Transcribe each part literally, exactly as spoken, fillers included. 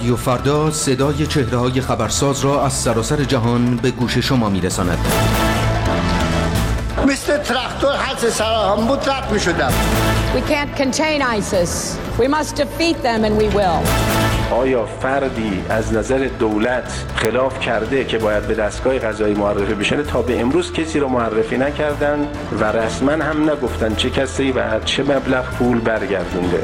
رادیو فردا صدای چهره‌های خبرساز را از سراسر جهان به گوش شما می‌رساند. مثل تراکتور حد سراهم بود رد می‌شدم. We can't contain ISIS. We must defeat them and we will. آیا فردی از نظر دولت خلاف کرده که باید به دستگاه قضایی معرفی بشه؟ تا به امروز کسی رو معرفی نکردن و رسما هم نگفتن چه کسی و چه مبلغ پول برگردونده.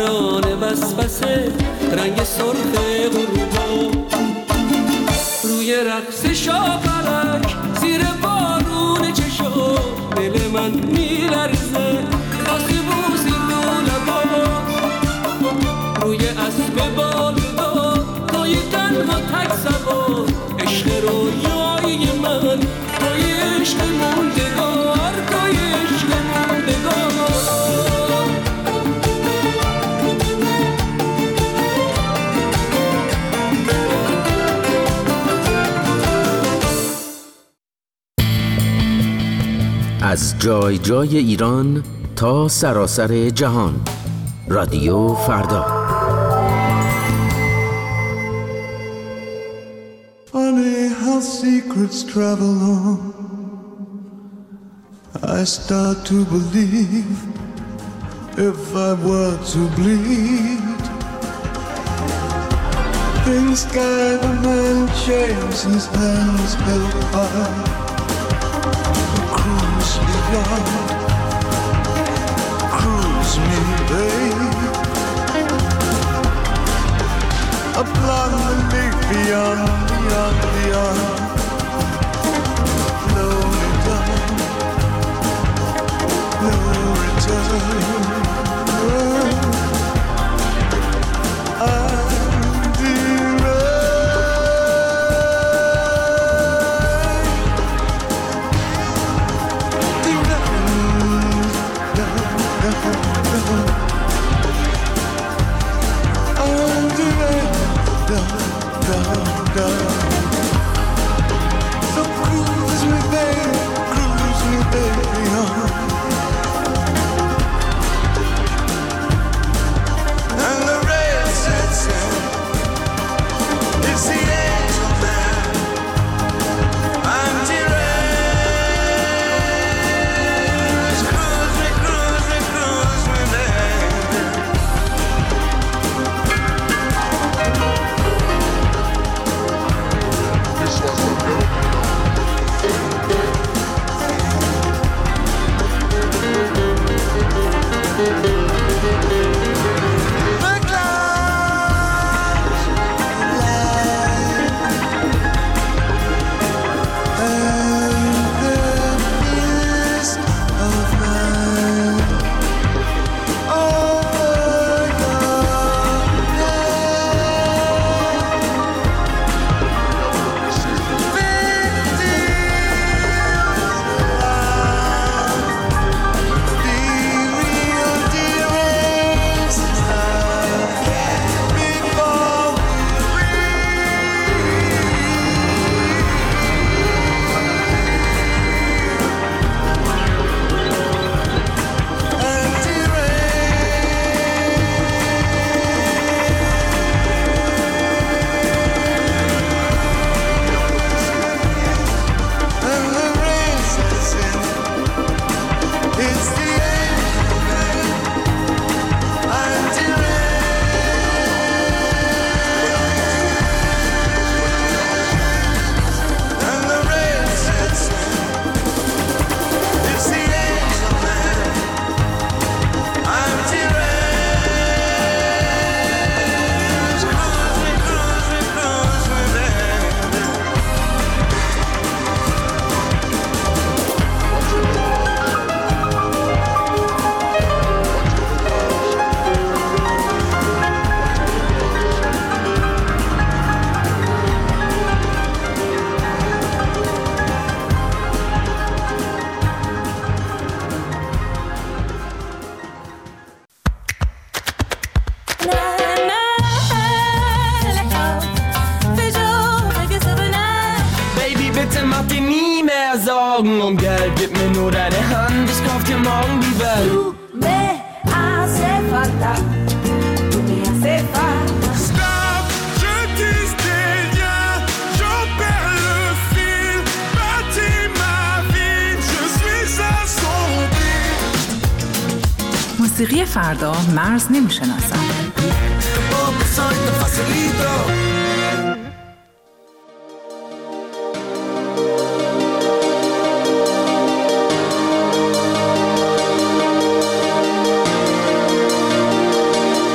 وسوسه رنگ سرخ غروبا روی روی رقص شاپرک زیر بارون چشم دل من میلرزه باسی بوسی رو لبات روی اسب بالدار توی تنها تک سوار عشق رویایی من توی عشق موندگار توی عشق موندگار از جای جای ایران تا سراسر جهان. رادیو فردا. Funny how secrets travel on. I start to believe if I were to bleed, in sky the man shaves his hands held high. Cruise beyond, cruise me, babe. A blonde leaf beyond, beyond, beyond. No return, no return. Augen, Geld, gib mir nur deine Hand, ich kauf dir morgen die Welt. Tu me hace falta, tu me hace falta. Stop, je tisse des liens, j'en perds le fil, bâtis ma vie, je suis assombri. موسیقی فردا مرز نمیشناسد.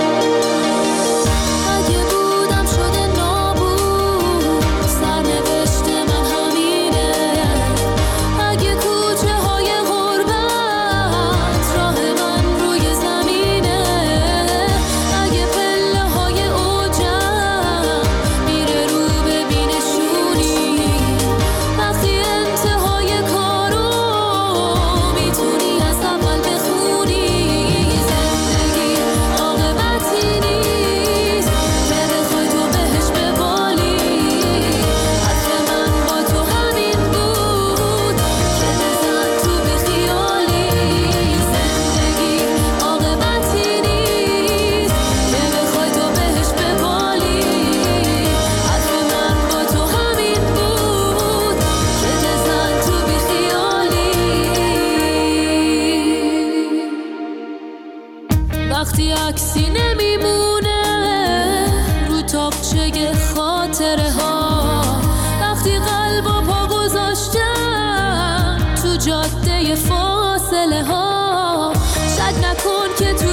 اگه بودم شده نابود سرنوشت وقتی عکسی نمیمونه رو تاقچه خاطره ها، وقتی قلب و پا گذاشتم تو جاده فاصله ها. شک نکن که تو